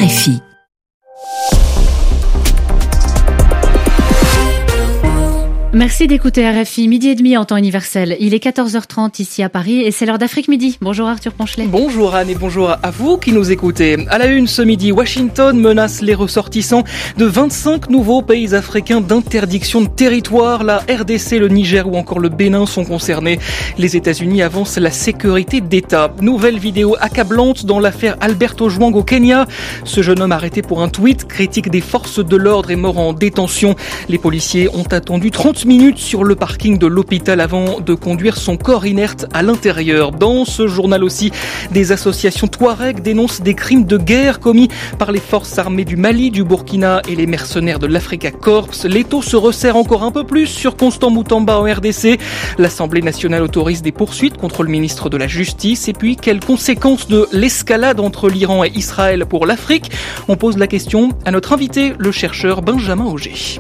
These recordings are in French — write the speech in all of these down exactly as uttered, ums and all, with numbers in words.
R F I. Merci d'écouter R F I, midi et demi en temps universel. Il est quatorze heures trente ici à Paris et c'est l'heure d'Afrique Midi. Bonjour Arthur Ponchelet. Bonjour Anne et bonjour à vous qui nous écoutez. À la une ce midi, Washington menace les ressortissants de vingt-cinq nouveaux pays africains d'interdiction de territoire. La R D C, le Niger ou encore le Bénin sont concernés. Les États-Unis avancent la sécurité d'État. Nouvelle vidéo accablante dans l'affaire Albert Ojwang au Kenya. Ce jeune homme arrêté pour un tweet critique des forces de l'ordre est mort en détention. Les policiers ont attendu trente minutes sur le parking de l'hôpital avant de conduire son corps inerte à l'intérieur. Dans ce journal aussi, des associations Touareg dénoncent des crimes de guerre commis par les forces armées du Mali, du Burkina et les mercenaires de l'Africa Corps. L'étau se resserre encore un peu plus sur Constant Moutamba en R D C. L'Assemblée nationale autorise des poursuites contre le ministre de la Justice. Et puis, quelles conséquences de l'escalade entre l'Iran et Israël pour l'Afrique ? On pose la question à notre invité, le chercheur Benjamin Auger.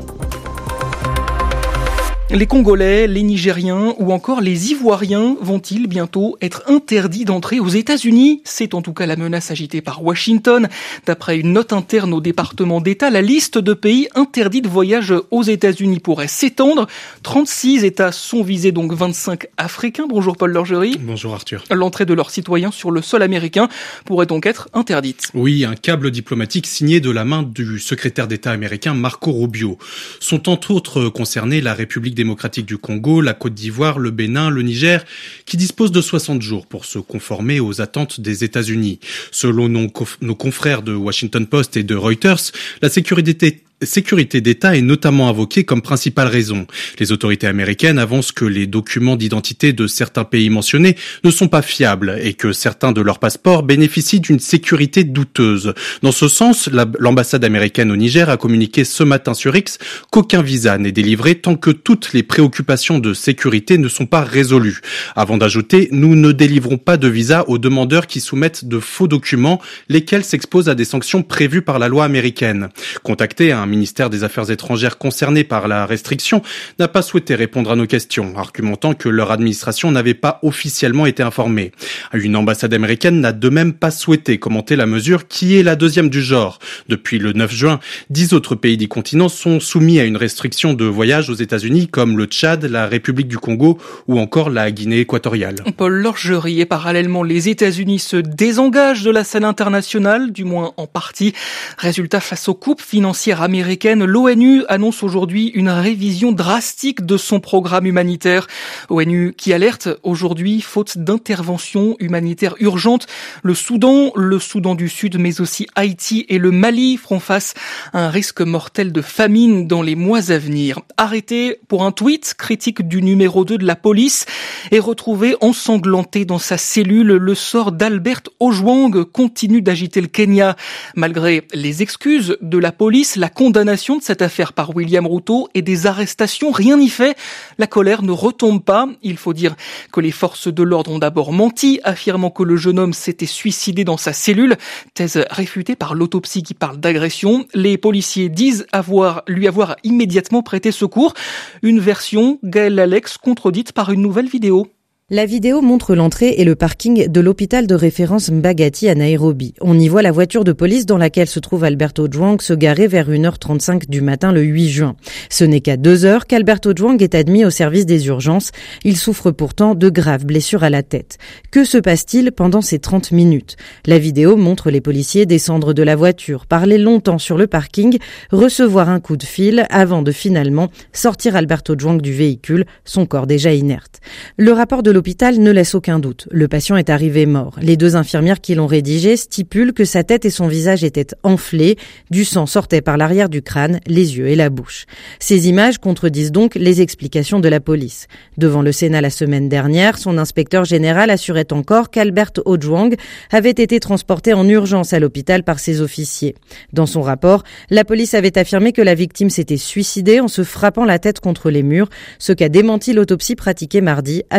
Les Congolais, les Nigériens ou encore les Ivoiriens vont-ils bientôt être interdits d'entrer aux États-Unis ? C'est en tout cas la menace agitée par Washington. D'après une note interne au département d'État, la liste de pays interdits de voyage aux États-Unis pourrait s'étendre. trente-six États sont visés, donc vingt-cinq africains. Bonjour Paul Lorgerie. Bonjour Arthur. L'entrée de leurs citoyens sur le sol américain pourrait donc être interdite. Oui, un câble diplomatique signé de la main du secrétaire d'État américain Marco Rubio. Sont entre autres concernés la République démocratique du Congo, la Côte d'Ivoire, le Bénin, le Niger, qui disposent de soixante jours pour se conformer aux attentes des États-Unis. Selon nos, conf- nos confrères de Washington Post et de Reuters, la sécurité sécurité d'État est notamment invoquée comme principale raison. Les autorités américaines avancent que les documents d'identité de certains pays mentionnés ne sont pas fiables et que certains de leurs passeports bénéficient d'une sécurité douteuse. Dans ce sens, la, l'ambassade américaine au Niger a communiqué ce matin sur X qu'aucun visa n'est délivré tant que toutes les préoccupations de sécurité ne sont pas résolues. Avant d'ajouter, nous ne délivrons pas de visa aux demandeurs qui soumettent de faux documents, lesquels s'exposent à des sanctions prévues par la loi américaine. Contacté à un ministère des Affaires étrangères concerné par la restriction n'a pas souhaité répondre à nos questions, argumentant que leur administration n'avait pas officiellement été informée. Une ambassade américaine n'a de même pas souhaité commenter la mesure qui est la deuxième du genre. Depuis le neuf juin, dix autres pays du continent sont soumis à une restriction de voyage aux États-Unis comme le Tchad, la République du Congo ou encore la Guinée équatoriale. Paul Lorgerie, et parallèlement, les États-Unis se désengagent de la scène internationale, du moins en partie. Résultat, face aux coupes financières américaines, américaine, l'ONU annonce aujourd'hui une révision drastique de son programme humanitaire. ONU qui alerte aujourd'hui, faute d'intervention humanitaire urgente, le Soudan, le Soudan du Sud, mais aussi Haïti et le Mali feront face à un risque mortel de famine dans les mois à venir. Arrêté pour un tweet critique du numéro deux de la police et retrouvé ensanglanté dans sa cellule, le sort d'Albert Ojwang continue d'agiter le Kenya. Malgré les excuses de la police, la condamnation de cette affaire par William Ruto et des arrestations, rien n'y fait. La colère ne retombe pas. Il faut dire que les forces de l'ordre ont d'abord menti, affirmant que le jeune homme s'était suicidé dans sa cellule. Thèse réfutée par l'autopsie qui parle d'agression. Les policiers disent avoir, lui avoir immédiatement prêté secours. Une version, Gaël Alex, contredite par une nouvelle vidéo. La vidéo montre l'entrée et le parking de l'hôpital de référence Mbagati à Nairobi. On y voit la voiture de police dans laquelle se trouve Albert Ojwang se garer vers une heure trente-cinq du matin le huit juin. Ce n'est qu'à deux heures qu'Albert Ojwang est admis au service des urgences. Il souffre pourtant de graves blessures à la tête. Que se passe-t-il pendant ces trente minutes ? La vidéo montre les policiers descendre de la voiture, parler longtemps sur le parking, recevoir un coup de fil avant de finalement sortir Albert Ojwang du véhicule, son corps déjà inerte. Le rapport de l'hôpital ne laisse aucun doute. Le patient est arrivé mort. Les deux infirmières qui l'ont rédigé stipulent que sa tête et son visage étaient enflés. Du sang sortait par l'arrière du crâne, les yeux et la bouche. Ces images contredisent donc les explications de la police. Devant le Sénat la semaine dernière, son inspecteur général assurait encore qu'Albert Ojwang avait été transporté en urgence à l'hôpital par ses officiers. Dans son rapport, la police avait affirmé que la victime s'était suicidée en se frappant la tête contre les murs, ce qu'a démenti l'autopsie pratiquée mardi, assurant que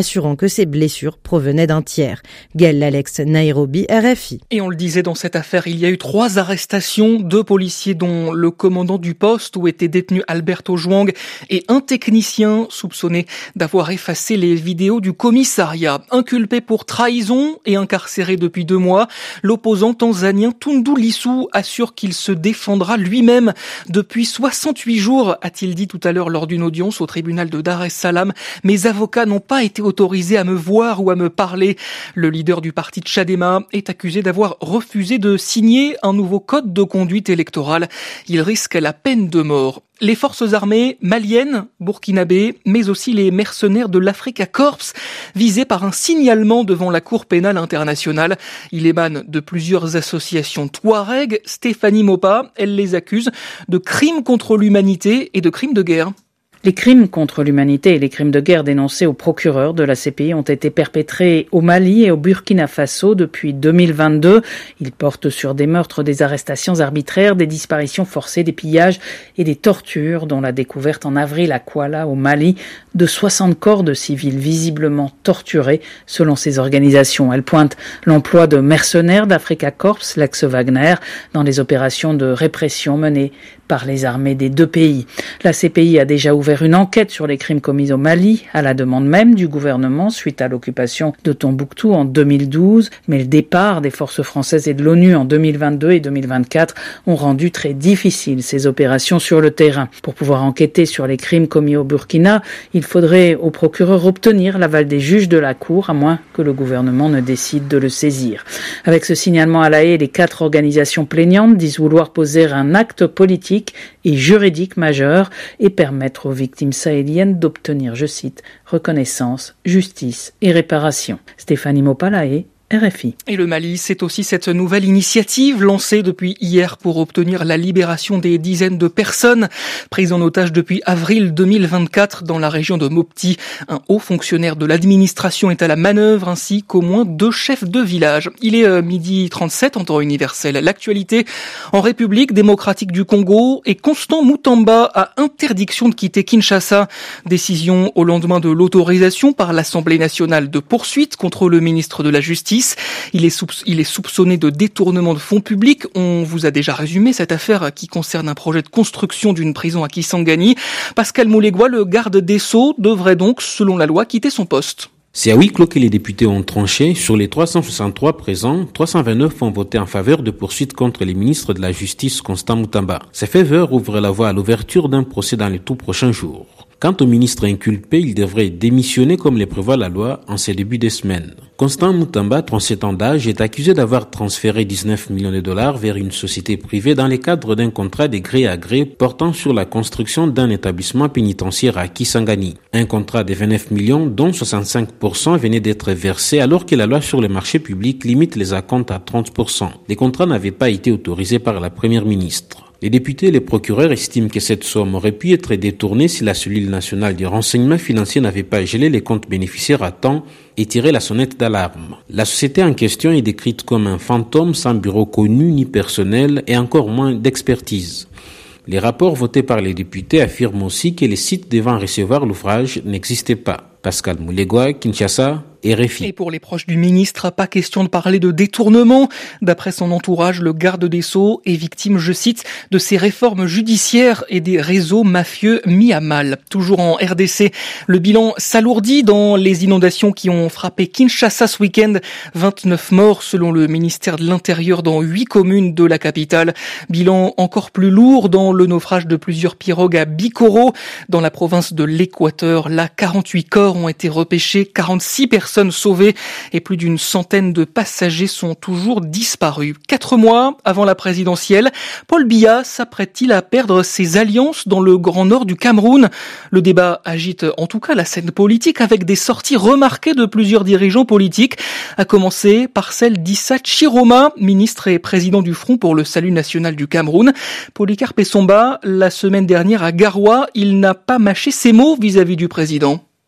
que ses blessures provenaient d'un tiers. Gaël Alex, Nairobi, R F I. Et on le disait dans cette affaire, il y a eu trois arrestations, deux policiers dont le commandant du poste où était détenu Alberto Ojwang et un technicien soupçonné d'avoir effacé les vidéos du commissariat. Inculpé pour trahison et incarcéré depuis deux mois, l'opposant tanzanien Tundu Lissu assure qu'il se défendra lui-même. Depuis soixante-huit jours, a-t-il dit tout à l'heure lors d'une audience au tribunal de Dar es Salaam, mes avocats n'ont pas été autorisés à me voir ou à me parler. Le leader du parti Tchadema est accusé d'avoir refusé de signer un nouveau code de conduite électorale. Il risque la peine de mort. Les forces armées maliennes, burkinabées, mais aussi les mercenaires de l'Africa Corps, visés par un signalement devant la Cour pénale internationale. Il émane de plusieurs associations Touareg. Stéphanie Mopa, elle les accuse de crimes contre l'humanité et de crimes de guerre. Les crimes contre l'humanité et les crimes de guerre dénoncés au procureur de la C P I ont été perpétrés au Mali et au Burkina Faso depuis deux mille vingt-deux. Ils portent sur des meurtres, des arrestations arbitraires, des disparitions forcées, des pillages et des tortures, dont la découverte en avril à Kouala, au Mali, de soixante corps de civils visiblement torturés selon ces organisations. Elle pointe l'emploi de mercenaires d'Africa Corps, l'ex-Wagner, dans des opérations de répression menées par les armées des deux pays. La C P I a déjà ouvert une enquête sur les crimes commis au Mali, à la demande même du gouvernement suite à l'occupation de Tombouctou en deux mille douze, mais le départ des forces françaises et de l'ONU en deux mille vingt-deux et deux mille vingt-quatre ont rendu très difficiles ces opérations sur le terrain. Pour pouvoir enquêter sur les crimes commis au Burkina, il faudrait au procureur obtenir l'aval des juges de la Cour, à moins que le gouvernement ne décide de le saisir. Avec ce signalement à La Haye, les quatre organisations plaignantes disent vouloir poser un acte politique et juridique majeur et permettre aux victimes sahéliennes d'obtenir, je cite, reconnaissance, justice et réparation. Stéphanie Mopa, La Haye, R F I. Et le Mali, c'est aussi cette nouvelle initiative lancée depuis hier pour obtenir la libération des dizaines de personnes prises en otage depuis avril deux mille vingt-quatre dans la région de Mopti. Un haut fonctionnaire de l'administration est à la manœuvre ainsi qu'au moins deux chefs de village. Il est euh, midi trente-sept en temps universel. L'actualité en République démocratique du Congo et Constant Mutamba a interdiction de quitter Kinshasa. Décision au lendemain de l'autorisation par l'Assemblée nationale de poursuite contre le ministre de la Justice. Il est, soupç- il est soupçonné de détournement de fonds publics. On vous a déjà résumé cette affaire qui concerne un projet de construction d'une prison à Kisangani. Pascal Moulegua, le garde des Sceaux, devrait donc, selon la loi, quitter son poste. C'est à huis clos que les députés ont tranché. Sur les trois cent soixante-trois présents, trois cent vingt-neuf ont voté en faveur de poursuites contre les ministres de la Justice Constant Mutamba. Ces faveurs ouvrent la voie à l'ouverture d'un procès dans les tout prochains jours. Quant au ministre inculpé, il devrait démissionner comme le prévoit la loi en ces débuts de semaine. Constant Mutamba, trente-sept ans d'âge, est accusé d'avoir transféré dix-neuf millions de dollars vers une société privée dans le cadre d'un contrat de gré à gré portant sur la construction d'un établissement pénitentiaire à Kisangani. Un contrat de vingt-neuf millions dont soixante-cinq pour cent venait d'être versé alors que la loi sur les marchés publics limite les acomptes à trente pour cent. Les contrats n'avaient pas été autorisés par la première ministre. Les députés et les procureurs estiment que cette somme aurait pu être détournée si la cellule nationale du renseignement financier n'avait pas gelé les comptes bénéficiaires à temps et tiré la sonnette d'alarme. La société en question est décrite comme un fantôme sans bureau connu ni personnel et encore moins d'expertise. Les rapports votés par les députés affirment aussi que les sites devant recevoir l'ouvrage n'existaient pas. Pascal Moulegua, Kinshasa, R F I. Et pour les proches du ministre, pas question de parler de détournement. D'après son entourage, le garde des Sceaux est victime, je cite, de ces réformes judiciaires et des réseaux mafieux mis à mal. Toujours en R D C, le bilan s'alourdit dans les inondations qui ont frappé Kinshasa ce week-end. vingt-neuf morts selon le ministère de l'Intérieur dans huit communes de la capitale. Bilan encore plus lourd dans le naufrage de plusieurs pirogues à Bikoro. Dans la province de l'Équateur, là, quarante-huit corps ont été repêchés, quarante-six personnes sauvées et plus d'une centaine de passagers sont toujours disparus. Quatre mois avant la présidentielle, Paul Biya s'apprête-t-il à perdre ses alliances dans le Grand Nord du Cameroun? Le débat agite en tout cas la scène politique avec des sorties remarquées de plusieurs dirigeants politiques, à commencer par celle d'Issa Chiroma, ministre et président du Front pour le Salut National du Cameroun. Polycarpe Essomba, la semaine dernière à Garoua, il n'a pas mâché ses mots vis-à-vis du président.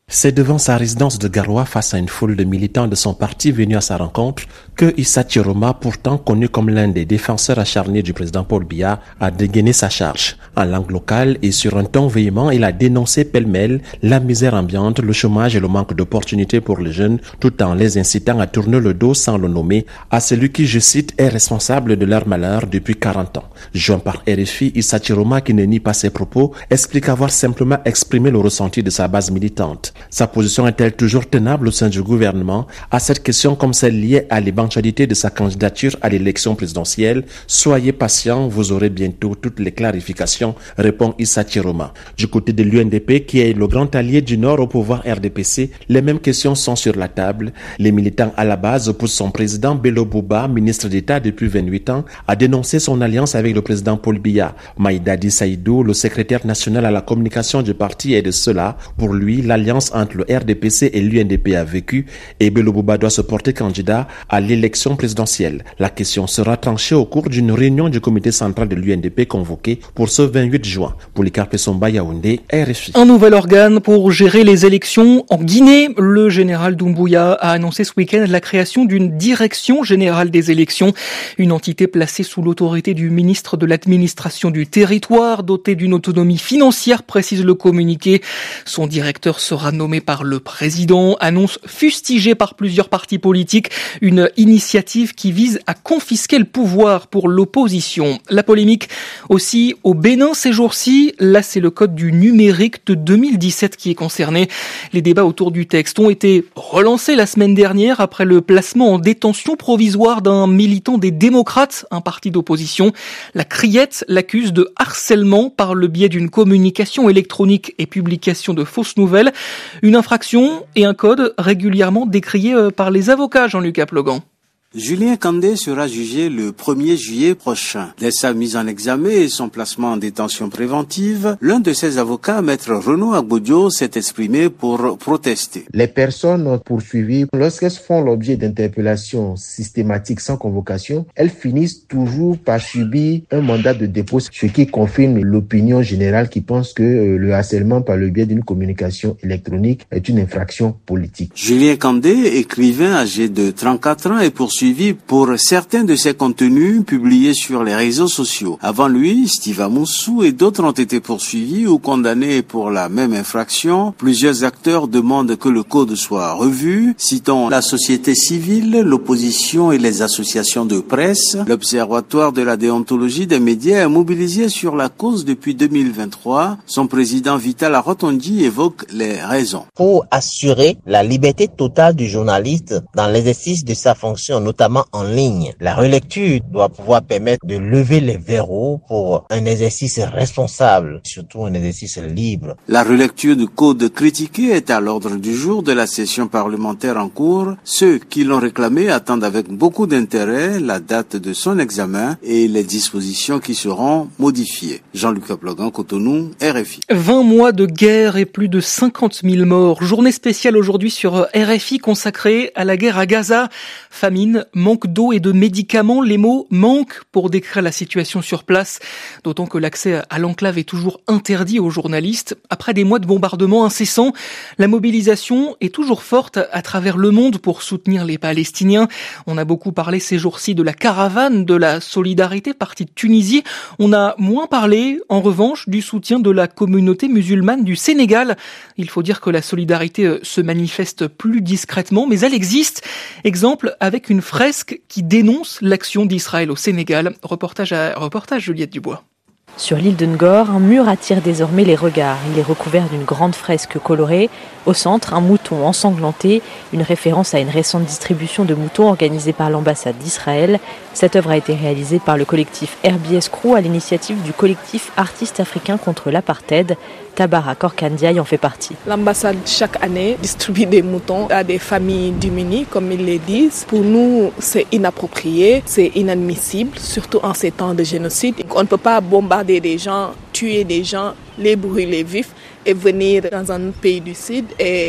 C'est devant sa résidence de Garoua face à une foule de militants de son parti venus à sa rencontre que Issa Chiroma, pourtant connu comme l'un des défenseurs acharnés du président Paul Biya, a dégainé sa charge. En langue locale et sur un ton véhément, il a dénoncé pêle-mêle la misère ambiante, le chômage et le manque d'opportunités pour les jeunes, tout en les incitant à tourner le dos sans le nommer à celui qui, je cite, est responsable de leur malheur depuis quarante ans. Joint par R F I, Issa Chiroma, qui ne nie pas ses propos, explique avoir simplement exprimé le ressenti de sa base militante. Sa position est-elle toujours tenable au sein du gouvernement? À cette question, comme celle liée à l'éventualité de sa candidature à l'élection présidentielle, soyez patient, vous aurez bientôt toutes les clarifications, répond Issa Chiroma. Du côté de l'U N D P, qui est le grand allié du Nord au pouvoir R D P C, les mêmes questions sont sur la table. Les militants à la base poussent son président Bello Bouba, ministre d'État depuis vingt-huit ans, à dénoncer son alliance avec le président Paul Biya. Maïdadi Saïdou, le secrétaire national à la communication du parti, est de cela. Pour lui, l'alliance entre le R D P C et l'U N D P a vécu et Bello Bouba doit se porter candidat à l'élection présidentielle. La question sera tranchée au cours d'une réunion du comité central de l'U N D P convoquée pour ce vingt-huit juin. Poulicar Pessomba, Yaoundé, R F I. Un nouvel organe pour gérer les élections en Guinée. Le général Doumbouya a annoncé ce week-end la création d'une direction générale des élections, une entité placée sous l'autorité du ministre de l'administration du territoire, dotée d'une autonomie financière, précise le communiqué. Son directeur sera nommé par le président, annonce fustigée par plusieurs partis politiques, une initiative qui vise à confisquer le pouvoir pour l'opposition. La polémique aussi au Bénin ces jours-ci, là c'est le code du numérique de deux mille dix-sept qui est concerné. Les débats autour du texte ont été relancés la semaine dernière après le placement en détention provisoire d'un militant des démocrates, un parti d'opposition. La Criette l'accuse de harcèlement par le biais d'une communication électronique et publication de fausses nouvelles. Une infraction et un code régulièrement décriés par les avocats, Jean-Luc Aplogan. Julien Kandé sera jugé le premier juillet prochain. Dès sa mise en examen et son placement en détention préventive, l'un de ses avocats, maître Renaud Agbodio, s'est exprimé pour protester. Les personnes poursuivies, lorsqu'elles font l'objet d'interpellations systématiques sans convocation, elles finissent toujours par subir un mandat de dépôt, ce qui confirme l'opinion générale qui pense que le harcèlement par le biais d'une communication électronique est une infraction politique. Julien Kandé, écrivain âgé de trente-quatre ans, est poursuivi pour certains de ses contenus publiés sur les réseaux sociaux. Avant lui, Steve Amoussou et d'autres ont été poursuivis ou condamnés pour la même infraction. Plusieurs acteurs demandent que le code soit revu, citant la société civile, l'opposition et les associations de presse. L'Observatoire de la déontologie des médias est mobilisé sur la cause depuis deux mille vingt-trois. Son président Vital Rotondi évoque les raisons. Pour assurer la liberté totale du journaliste dans l'exercice de sa fonction, notamment en ligne. La relecture doit pouvoir permettre de lever les verrous pour un exercice responsable, surtout un exercice libre. La relecture du code critiqué est à l'ordre du jour de la session parlementaire en cours. Ceux qui l'ont réclamé attendent avec beaucoup d'intérêt la date de son examen et les dispositions qui seront modifiées. Jean-Luc Aplogan, Cotonou, R F I. vingt mois de guerre et plus de cinquante mille morts. Journée spéciale aujourd'hui sur R F I consacrée à la guerre à Gaza. Famine, manque d'eau et de médicaments, les mots manquent pour décrire la situation sur place, d'autant que l'accès à l'enclave est toujours interdit aux journalistes. Après des mois de bombardements incessants, la mobilisation est toujours forte à travers le monde pour soutenir les Palestiniens. On a beaucoup parlé ces jours-ci de la caravane de la solidarité partie de Tunisie. On a moins parlé, en revanche, du soutien de la communauté musulmane du Sénégal. Il faut dire que la solidarité se manifeste plus discrètement, mais elle existe. Exemple avec une fresque qui dénonce l'action d'Israël au Sénégal. Reportage à reportage Juliette Dubois. Sur l'île de Ngor, un mur attire désormais les regards. Il est recouvert d'une grande fresque colorée. Au centre, un mouton ensanglanté, une référence à une récente distribution de moutons organisée par l'ambassade d'Israël. Cette œuvre a été réalisée par le collectif R B S Crew à l'initiative du collectif Artistes africains contre l'apartheid. Tabara Korkandiaï en fait partie. L'ambassade, chaque année, distribue des moutons à des familles démunies, comme ils le disent. Pour nous, c'est inapproprié, c'est inadmissible, surtout en ces temps de génocide. On ne peut pas bombarder des gens, tuer des gens, les brûler vifs et venir dans un pays du Sud et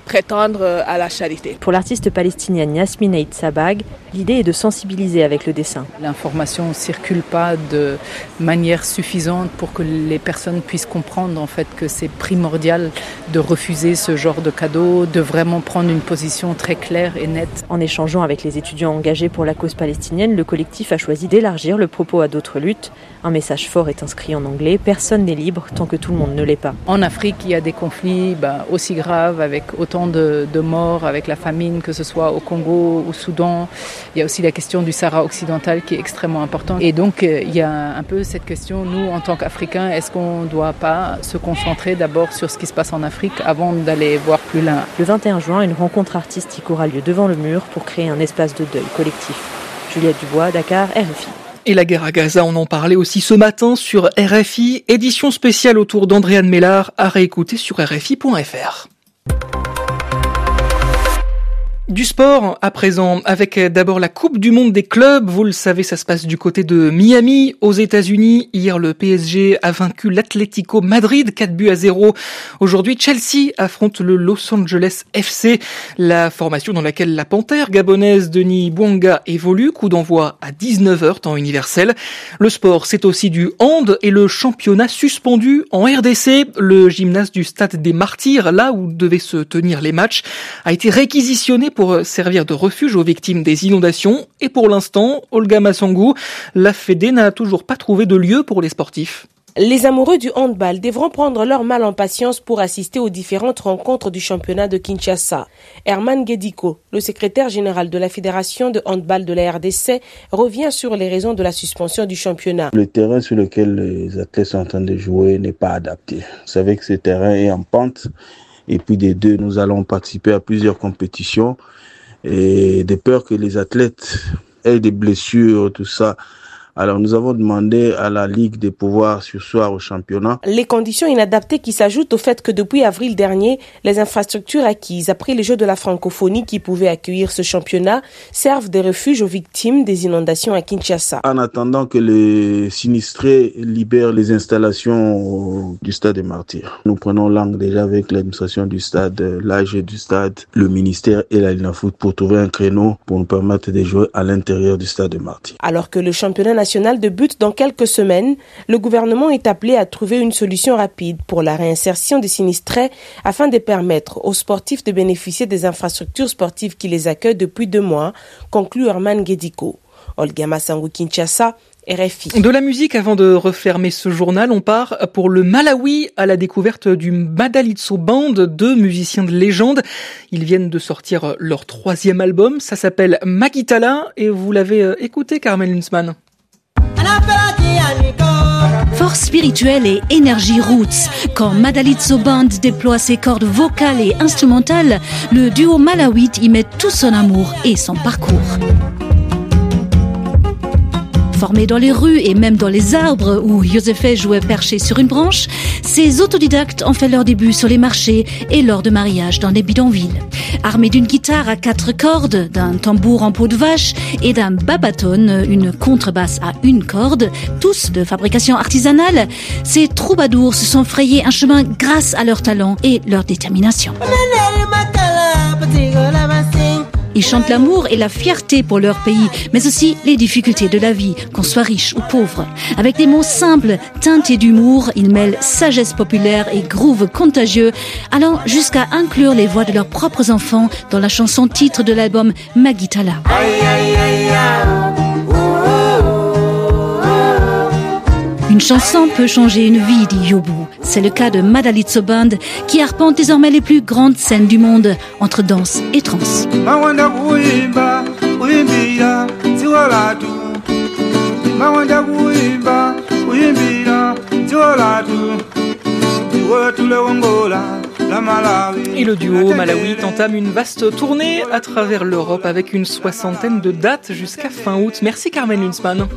prétendre à la charité. Pour l'artiste palestinienne Yasmine Eid Sabag, l'idée est de sensibiliser avec le dessin. L'information ne circule pas de manière suffisante pour que les personnes puissent comprendre en fait que c'est primordial de refuser ce genre de cadeau, de vraiment prendre une position très claire et nette. En échangeant avec les étudiants engagés pour la cause palestinienne, le collectif a choisi d'élargir le propos à d'autres luttes. Un message fort est inscrit en anglais, personne n'est libre tant que tout le monde ne l'est pas. En Afrique, il y a des conflits bah, aussi graves avec autant de, de morts, avec la famine, que ce soit au Congo, au Soudan. Il y a aussi la question du Sahara occidental qui est extrêmement importante. Et donc, il y a un peu cette question, nous, en tant qu'Africains, est-ce qu'on ne doit pas se concentrer d'abord sur ce qui se passe en Afrique avant d'aller voir plus loin? Le vingt et un juin, une rencontre artistique aura lieu devant le mur pour créer un espace de deuil collectif. Juliette Dubois, Dakar, R F I. Et la guerre à Gaza, on en parlait aussi ce matin sur R F I. Édition spéciale autour d'Andréane Mélard, à réécouter sur R F I point F R. Du sport à présent, avec d'abord la Coupe du Monde des clubs. Vous le savez, ça se passe du côté de Miami, aux États-Unis. Hier, le P S G a vaincu l'Atlético Madrid, quatre buts à zéro. Aujourd'hui, Chelsea affronte le Los Angeles F C, la formation dans laquelle la panthère gabonaise Denis Bouanga évolue. Coup d'envoi à dix-neuf heures, temps universel. Le sport, c'est aussi du hand et le championnat suspendu en R D C. Le gymnase du Stade des Martyrs, là où devaient se tenir les matchs, a été réquisitionné pour servir de refuge aux victimes des inondations. Et pour l'instant, Olga Massangou, la Fédé n'a toujours pas trouvé de lieu pour les sportifs. Les amoureux du handball devront prendre leur mal en patience pour assister aux différentes rencontres du championnat de Kinshasa. Herman Guédico, le secrétaire général de la Fédération de handball de la R D C, revient sur les raisons de la suspension du championnat. Le terrain sur lequel les athlètes sont en train de jouer n'est pas adapté. Vous savez que ce terrain est en pente. Et puis des deux, nous allons participer à plusieurs compétitions. Et de peur que les athlètes aient des blessures, tout ça. Alors nous avons demandé à la Ligue de pouvoir surseoir au championnat. Les conditions inadaptées qui s'ajoutent au fait que depuis avril dernier, les infrastructures acquises après les Jeux de la francophonie qui pouvaient accueillir ce championnat servent de refuge aux victimes des inondations à Kinshasa. En attendant que les sinistrés libèrent les installations du Stade des Martyrs, nous prenons langue déjà avec l'administration du stade, l'A G du stade, le ministère et la Linafoot pour trouver un créneau pour nous permettre de jouer à l'intérieur du Stade des Martyrs. Alors que le championnat national débute dans quelques semaines, le gouvernement est appelé à trouver une solution rapide pour la réinsertion des sinistrés afin de permettre aux sportifs de bénéficier des infrastructures sportives qui les accueillent depuis deux mois, conclut Herman Guédico. Olga Massangou, Kinshasa, R F I. De la musique avant de refermer ce journal, on part pour le Malawi à la découverte du Madalitso Band, deux musiciens de légende. Ils viennent de sortir leur troisième album, ça s'appelle Magitala et vous l'avez écouté, Carmen Lunsman. Force spirituelle et énergie roots. Quand Madalitso Band déploie ses cordes vocales et instrumentales, le duo malawite y met tout son amour et son parcours. Formés dans les rues et même dans les arbres où Yosefe jouait perché sur une branche, ces autodidactes ont fait leur début sur les marchés et lors de mariages dans les bidonvilles. Armés d'une guitare à quatre cordes, d'un tambour en peau de vache et d'un babaton, une contrebasse à une corde, tous de fabrication artisanale, ces troubadours se sont frayés un chemin grâce à leur talent et leur détermination. Ils chantent l'amour et la fierté pour leur pays, mais aussi les difficultés de la vie, qu'on soit riche ou pauvre. Avec des mots simples, teintés d'humour, ils mêlent sagesse populaire et groove contagieux, allant jusqu'à inclure les voix de leurs propres enfants dans la chanson titre de l'album Magitala. Une chanson peut changer une vie, dit Yobu. C'est le cas de Madalitso Band, qui arpente désormais les plus grandes scènes du monde, entre danse et trance. Et le duo malawite entame une vaste tournée à travers l'Europe avec une soixantaine de dates jusqu'à fin août. Merci Carmen Lunsman.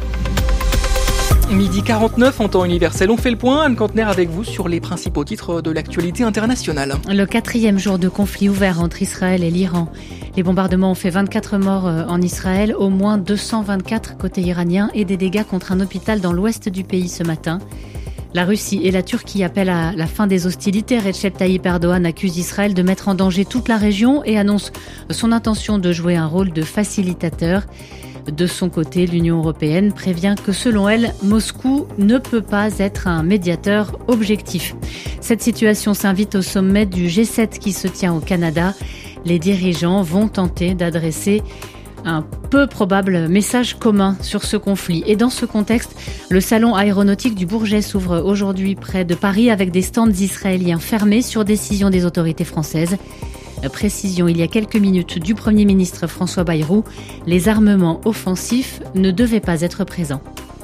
midi quarante-neuf en temps universel. On fait le point, Anne Kantner avec vous sur les principaux titres de l'actualité internationale. Le quatrième jour de conflit ouvert entre Israël et l'Iran. Les bombardements ont fait vingt-quatre morts en Israël, au moins deux cent vingt-quatre côté iranien et des dégâts contre un hôpital dans l'ouest du pays ce matin. La Russie et la Turquie appellent à la fin des hostilités. Recep Tayyip Erdogan accuse Israël de mettre en danger toute la région et annonce son intention de jouer un rôle de facilitateur. De son côté, l'Union européenne prévient que selon elle, Moscou ne peut pas être un médiateur objectif. Cette situation s'invite au sommet du G sept qui se tient au Canada. Les dirigeants vont tenter d'adresser un peu probable message commun sur ce conflit. Et dans ce contexte, le salon aéronautique du Bourget s'ouvre aujourd'hui près de Paris avec des stands israéliens fermés sur décision des autorités françaises. Précision il y a quelques minutes du Premier ministre François Bayrou, les armements offensifs ne devaient pas être présents.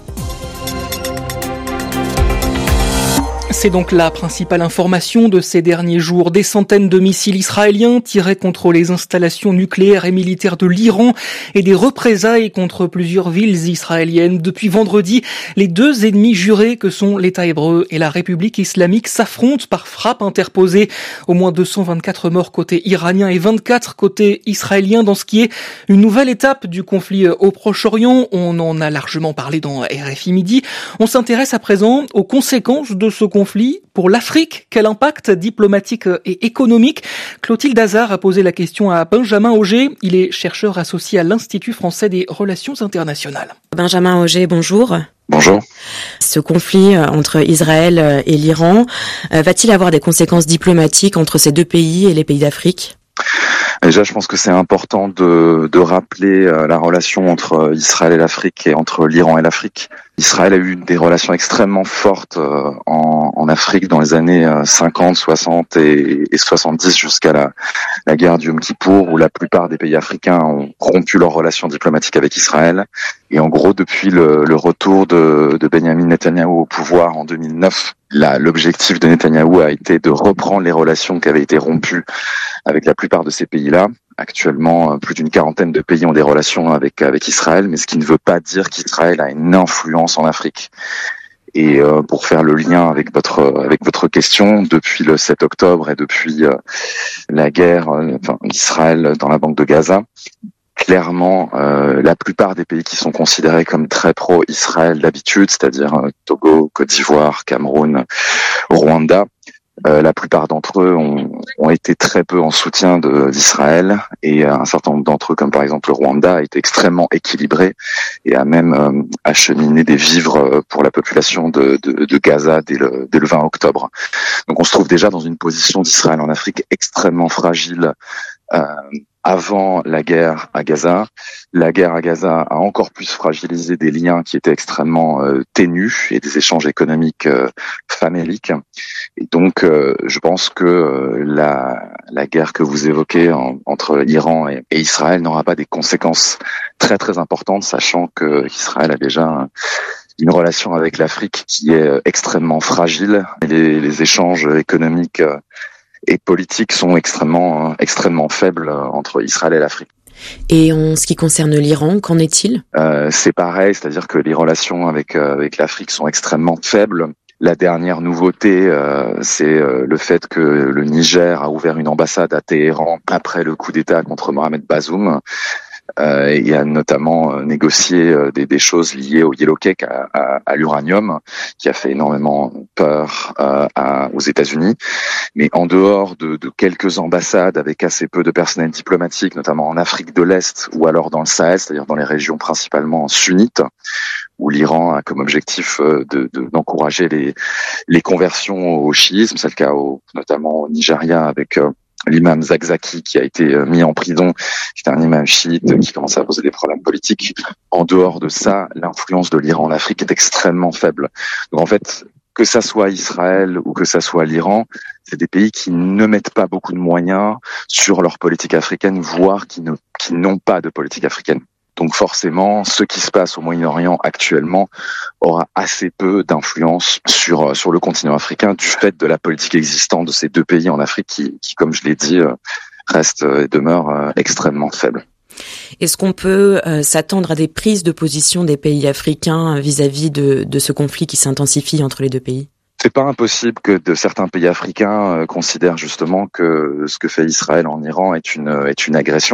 C'est donc la principale information de ces derniers jours. Des centaines de missiles israéliens tirés contre les installations nucléaires et militaires de l'Iran et des représailles contre plusieurs villes israéliennes. Depuis vendredi, les deux ennemis jurés que sont l'État hébreu et la République islamique s'affrontent par frappe interposée. Au moins deux cent vingt-quatre morts côté iranien et vingt-quatre côté israélien dans ce qui est une nouvelle étape du conflit au Proche-Orient. On en a largement parlé dans R F I Midi. On s'intéresse à présent aux conséquences de ce conflit pour l'Afrique. Quel impact diplomatique et économique? Clotilde Hazard a posé la question à Benjamin Auger. Il est chercheur associé à l'Institut français des relations internationales. Benjamin Auger, bonjour. Bonjour. Ce conflit entre Israël et l'Iran, va-t-il avoir des conséquences diplomatiques entre ces deux pays et les pays d'Afrique ? Déjà, je pense que c'est important de, de rappeler la relation entre Israël et l'Afrique et entre l'Iran et l'Afrique. Israël a eu des relations extrêmement fortes en, en Afrique dans les années cinquante, soixante et, et soixante-dix jusqu'à la, la guerre du Yom Kippour, où la plupart des pays africains ont rompu leurs relations diplomatiques avec Israël. Et en gros, depuis le, le retour de, de Benjamin Netanyahou au pouvoir en deux mille neuf, là, l'objectif de Netanyahou a été de reprendre les relations qui avaient été rompues avec la plupart de ces pays-là. Actuellement, plus d'une quarantaine de pays ont des relations avec avec Israël, mais ce qui ne veut pas dire qu'Israël a une influence en Afrique. Et euh, pour faire le lien avec votre avec votre question, depuis le sept octobre et depuis euh, la guerre euh, enfin, d'Israël dans la bande de Gaza, clairement, euh, la plupart des pays qui sont considérés comme très pro-Israël d'habitude, c'est-à-dire euh, Togo, Côte d'Ivoire, Cameroun, Rwanda, Euh, la plupart d'entre eux ont, ont été très peu en soutien de, d'Israël, et un certain nombre d'entre eux, comme par exemple le Rwanda, a été extrêmement équilibré et a même euh, acheminé des vivres pour la population de, de, de Gaza dès le, dès le vingt octobre. Donc on se trouve déjà dans une position d'Israël en Afrique extrêmement fragile euh, avant la guerre à Gaza. La guerre à Gaza a encore plus fragilisé des liens qui étaient extrêmement euh, ténus et des échanges économiques euh, faméliques. Et donc, euh, je pense que euh, la, la guerre que vous évoquez en, entre l'Iran et, et Israël n'aura pas des conséquences très très importantes, sachant que Israël a déjà une relation avec l'Afrique qui est extrêmement fragile. Et les, les échanges économiques euh, et politiques sont extrêmement extrêmement faibles entre Israël et l'Afrique. Et en ce qui concerne l'Iran, qu'en est-il ? euh, C'est pareil, c'est-à-dire que les relations avec euh, avec l'Afrique sont extrêmement faibles. La dernière nouveauté, euh, c'est euh, le fait que le Niger a ouvert une ambassade à Téhéran après le coup d'État contre Mohamed Bazoum. Euh, et a notamment euh, négocié euh, des, des choses liées au yellow cake, à, à, à l'uranium, qui a fait énormément peur euh, à, aux États-Unis. Mais en dehors de, de quelques ambassades avec assez peu de personnel diplomatique, notamment en Afrique de l'Est ou alors dans le Sahel, c'est-à-dire dans les régions principalement sunnites, où l'Iran a comme objectif de, de, d'encourager les, les conversions au chiisme, c'est le cas au, notamment au Nigeria avec euh, l'imam Zakzaki qui a été mis en prison, qui est un imam chiite qui commençait à poser des problèmes politiques. En dehors de ça, l'influence de l'Iran en Afrique est extrêmement faible. Donc en fait, que ça soit Israël ou que ça soit l'Iran, c'est des pays qui ne mettent pas beaucoup de moyens sur leur politique africaine, voire qui ne, qui n'ont pas de politique africaine. Donc forcément, ce qui se passe au Moyen-Orient actuellement aura assez peu d'influence sur sur le continent africain du fait de la politique existante de ces deux pays en Afrique qui, qui comme je l'ai dit, reste et demeure extrêmement faible. Est-ce qu'on peut euh, s'attendre à des prises de position des pays africains vis-à-vis de, de ce conflit qui s'intensifie entre les deux pays ? C'est pas impossible que de certains pays africains euh, considèrent justement que ce que fait Israël en Iran est une est une agression.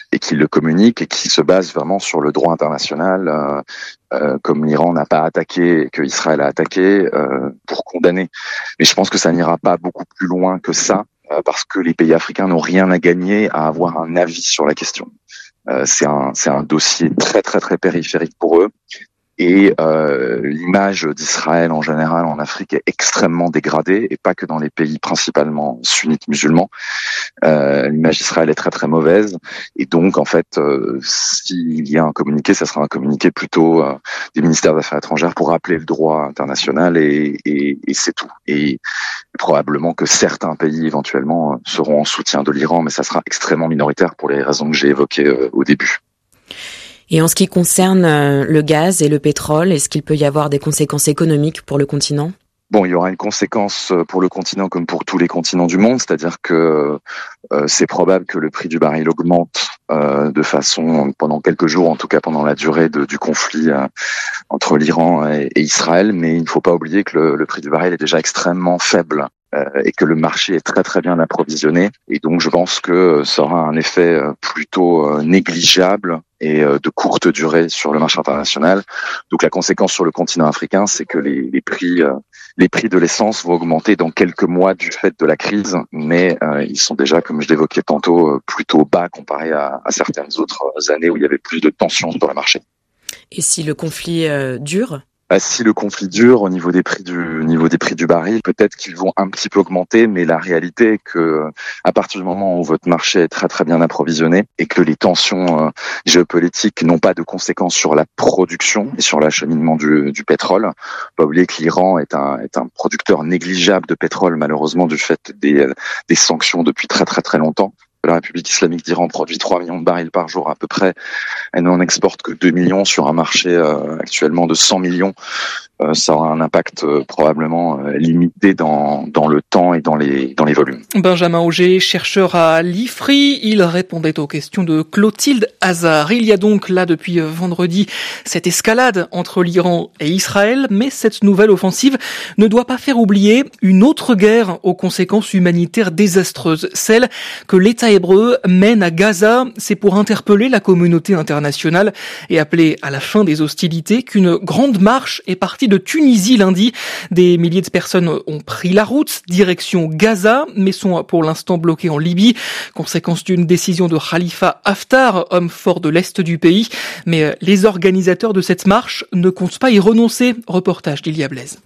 et qui le communique et qui se base vraiment sur le droit international, euh, euh, comme l'Iran n'a pas attaqué et que Israël a attaqué, euh, pour condamner. Mais je pense que ça n'ira pas beaucoup plus loin que ça, euh, parce que les pays africains n'ont rien à gagner à avoir un avis sur la question. Euh, c'est un, c'est un dossier très très très périphérique pour eux. Et euh, l'image d'Israël en général en Afrique est extrêmement dégradée, et pas que dans les pays principalement sunnites musulmans. Euh, l'image d'Israël est très très mauvaise, et donc en fait, euh, s'il y a un communiqué, ça sera un communiqué plutôt euh, des ministères des Affaires étrangères pour rappeler le droit international, et, et, et c'est tout. Et probablement que certains pays éventuellement seront en soutien de l'Iran, mais ça sera extrêmement minoritaire pour les raisons que j'ai évoquées euh, au début. Et en ce qui concerne le gaz et le pétrole, est-ce qu'il peut y avoir des conséquences économiques pour le continent ? Bon, il y aura une conséquence pour le continent comme pour tous les continents du monde, c'est-à-dire que euh, c'est probable que le prix du baril augmente euh, de façon, pendant quelques jours, en tout cas pendant la durée de, du conflit euh, entre l'Iran et, et Israël, mais il ne faut pas oublier que le, le prix du baril est déjà extrêmement faible. Euh, et que le marché est très très bien approvisionné, et donc je pense que ça aura un effet plutôt euh, négligeable et euh, de courte durée sur le marché international. Donc la conséquence sur le continent africain, c'est que les, les prix euh, les prix de l'essence vont augmenter dans quelques mois du fait de la crise, mais euh, ils sont déjà, comme je l'évoquais tantôt, euh, plutôt bas comparé à, à certaines autres années où il y avait plus de tensions sur le marché. Et si le conflit euh, dure ? Si le conflit dure au niveau des prix du niveau des prix du baril, peut-être qu'ils vont un petit peu augmenter, mais la réalité est que à partir du moment où votre marché est très très bien approvisionné et que les tensions euh, géopolitiques n'ont pas de conséquences sur la production et sur l'acheminement du, du pétrole, pas oublier que l'Iran est un est un producteur négligeable de pétrole, malheureusement, du fait des des sanctions depuis très très très longtemps. La République islamique d'Iran produit trois millions de barils par jour à peu près. Elle n'en exporte que deux millions sur un marché euh, actuellement de cent millions. Euh, ça aura un impact euh, probablement euh, limité dans dans le temps et dans les dans les volumes. Benjamin Auger, chercheur à l'I F R I, il répondait aux questions de Clotilde Hazard. Il y a donc là depuis vendredi cette escalade entre l'Iran et Israël, mais cette nouvelle offensive ne doit pas faire oublier une autre guerre aux conséquences humanitaires désastreuses, celle que l'État hébreu mène à Gaza. C'est pour interpeller la communauté internationale et appeler à la fin des hostilités qu'une grande marche est partie de Tunisie lundi. Des milliers de personnes ont pris la route direction Gaza, mais sont pour l'instant bloquées en Libye, conséquence d'une décision de Khalifa Haftar, homme fort de l'Est du pays. Mais les organisateurs de cette marche ne comptent pas y renoncer. Reportage d'Ilia Blaise.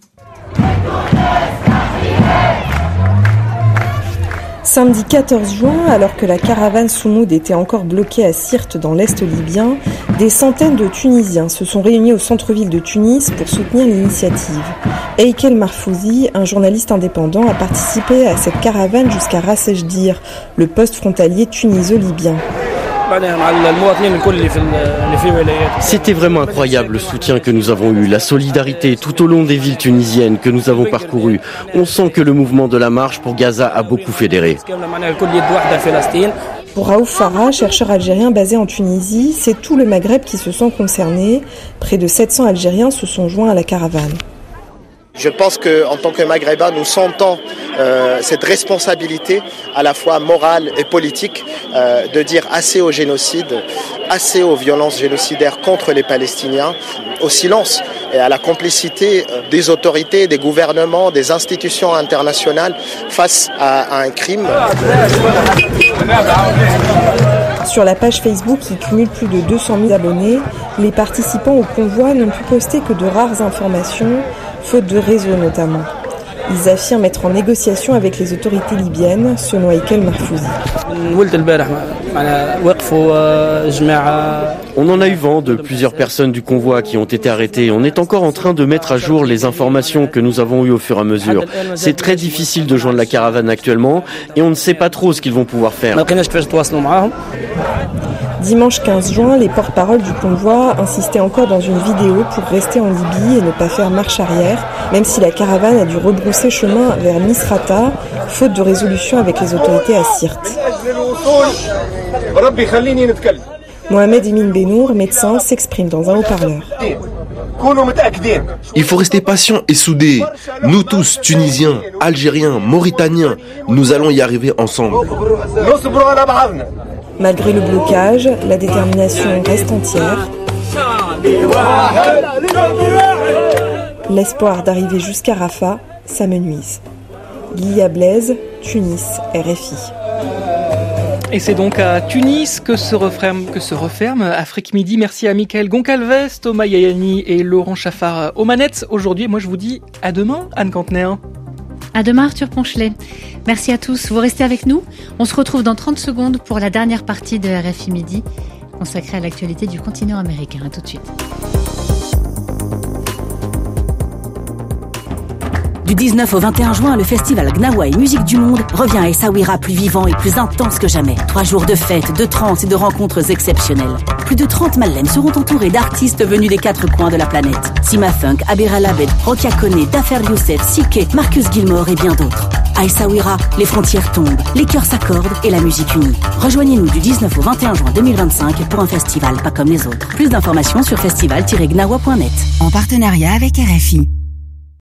Samedi quatorze juin, alors que la caravane Soumoud était encore bloquée à Sirte dans l'Est libyen, des centaines de Tunisiens se sont réunis au centre-ville de Tunis pour soutenir l'initiative. Eikel Marfouzi, un journaliste indépendant, a participé à cette caravane jusqu'à Ras Ejdir, le poste frontalier tuniso-libyen. C'était vraiment incroyable le soutien que nous avons eu, la solidarité tout au long des villes tunisiennes que nous avons parcourues. On sent que le mouvement de la marche pour Gaza a beaucoup fédéré. Pour Raouf Farah, chercheur algérien basé en Tunisie, c'est tout le Maghreb qui se sent concerné. Près de sept cents Algériens se sont joints à la caravane. Je pense qu'en tant que Maghrébins, nous sentons euh, cette responsabilité à la fois morale et politique euh, de dire assez au génocide, assez aux violences génocidaires contre les Palestiniens, au silence et à la complicité des autorités, des gouvernements, des institutions internationales face à, à un crime. Sur la page Facebook qui cumule plus de deux cent mille abonnés, les participants au convoi n'ont pu poster que de rares informations, faute de réseau notamment. Ils affirment être en négociation avec les autorités libyennes, selon Eikel Marfouzi. On en a eu vent de plusieurs personnes du convoi qui ont été arrêtées. On est encore en train de mettre à jour les informations que nous avons eues au fur et à mesure. C'est très difficile de joindre la caravane actuellement et on ne sait pas trop ce qu'ils vont pouvoir faire. Dimanche quinze juin, les porte-paroles du convoi insistaient encore dans une vidéo pour rester en Libye et ne pas faire marche arrière, même si la caravane a dû rebrousser chemin vers Misrata, faute de résolution avec les autorités à Sirte. Mohamed Emin Benour, médecin, s'exprime dans un haut-parleur. Il faut rester patient et soudé. Nous tous, Tunisiens, Algériens, Mauritaniens, nous allons y arriver ensemble. Malgré le blocage, la détermination reste entière. L'espoir d'arriver jusqu'à Rafah s'amenuise. Lilia Blaise, Tunis, R F I. Et c'est donc à Tunis que se referme, que se referme Afrique Midi. Merci à Michael Goncalves, Thomas Yayani et Laurent Chaffard aux manettes. Aujourd'hui, moi je vous dis à demain, Anne Cantener. À demain, Arthur Ponchelet. Merci à tous. Vous restez avec nous. On se retrouve dans trente secondes pour la dernière partie de R F I Midi, consacrée à l'actualité du continent américain. À tout de suite. Du dix-neuf au vingt et un juin, le festival Gnawa et Musique du Monde revient à Essaouira plus vivant et plus intense que jamais. Trois jours de fêtes, de trance et de rencontres exceptionnelles. Plus de trente Malem seront entourés d'artistes venus des quatre coins de la planète. Sima Funk, Abir Alabed, Rokia Kone, Dafer Youssef, Sike, Marcus Gilmore et bien d'autres. À Essaouira, les frontières tombent, les cœurs s'accordent et la musique unie. Rejoignez-nous du dix-neuf au vingt et un juin deux mille vingt-cinq pour un festival pas comme les autres. Plus d'informations sur festival tiret gnawa point net. En partenariat avec R F I.